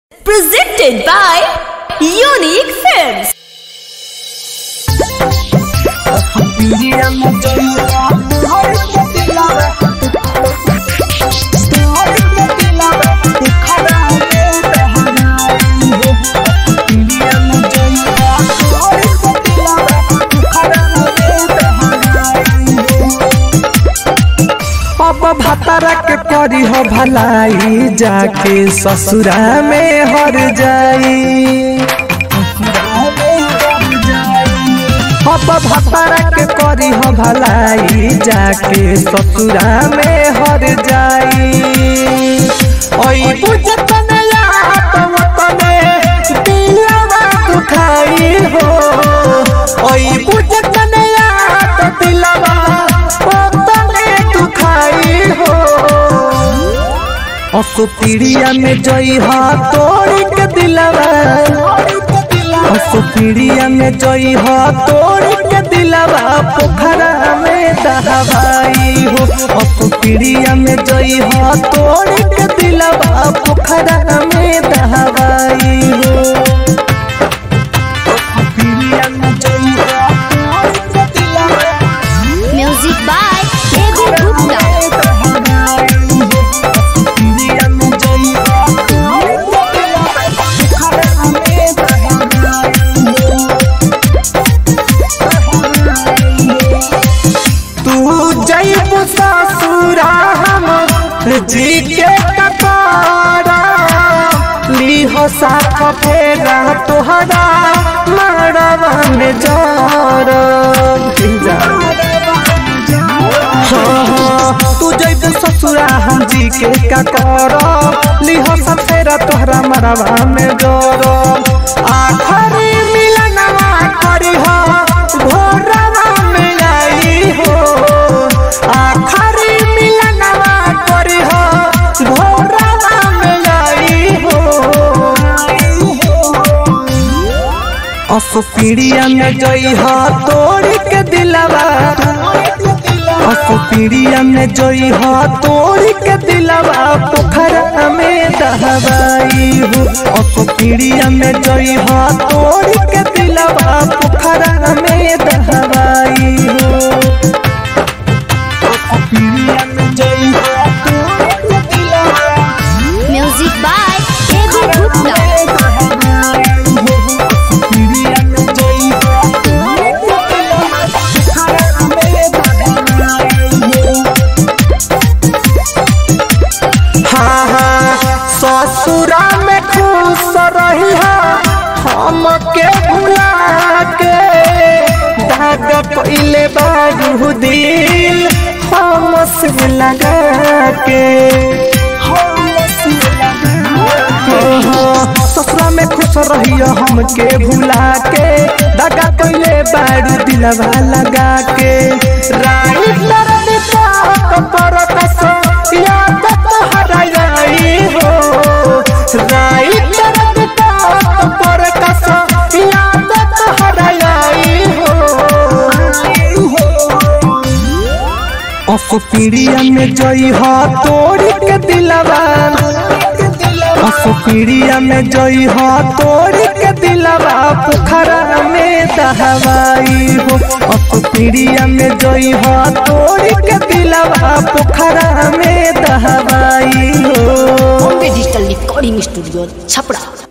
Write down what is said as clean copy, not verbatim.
Presented by Unique Films. अब भतरा के करी हो भलाई जाके ससुरा में हर जाई। अब भतरा के करी हो भलाई जाके ससुरा में हर जाई। ओई बुझत नया तमतने दिलवा दुखाई हो। ओई बुझत नया तो दिलवा असो पीड़िया में जई हा तोड़ के दिलवा। असो पीड़िया में जई हा तोड़ के दिलवा पोखरा में दहवाई हो। असो पीड़िया में जई हा तोड़ के दिलवा पोखरा में दहवाई हो। Music by David Gupta. ससुरा हम जी के कपारा ली हो साथ फेरा तोहरा मरवा में जार। तू जब ससुरा हम जी के कपारा ली हो साथ फेरा तोहरा मरवा में जार। आखरी मिलनवा करी हो भोरवा में आई हो। आखरी मिलनवा करी हो भोरवा में आई हो। असो पीड़िया में जई हा तोड़ के दिलवा। असो पीड़िया में जई हा तोड़ के दिलवा पोखरा में दहवाई हो। असो पीड़िया में जई हा तोड़ के दिलवा पोखरा में दहवाई हो। Music by David Gupta. हाँ हाँ ससुरा में खुश रही हम के भुला के। दाग पहले बारू दिल हम से लगा के। ससुरा में खुश रही हम के भुला के। दागा पहले बारू दिलवा लगा के। असो पीड़िया में जई हा तोड़ के दिलवा। असो पीड़िया में जई हा तोड़ के दिलवा पोखरा में दहवाई हो। असो पीड़िया में जई हा तोड़ के दिलवा पोखरा में दहवाई हो। Bombay Digital Recording Studio, Chapra.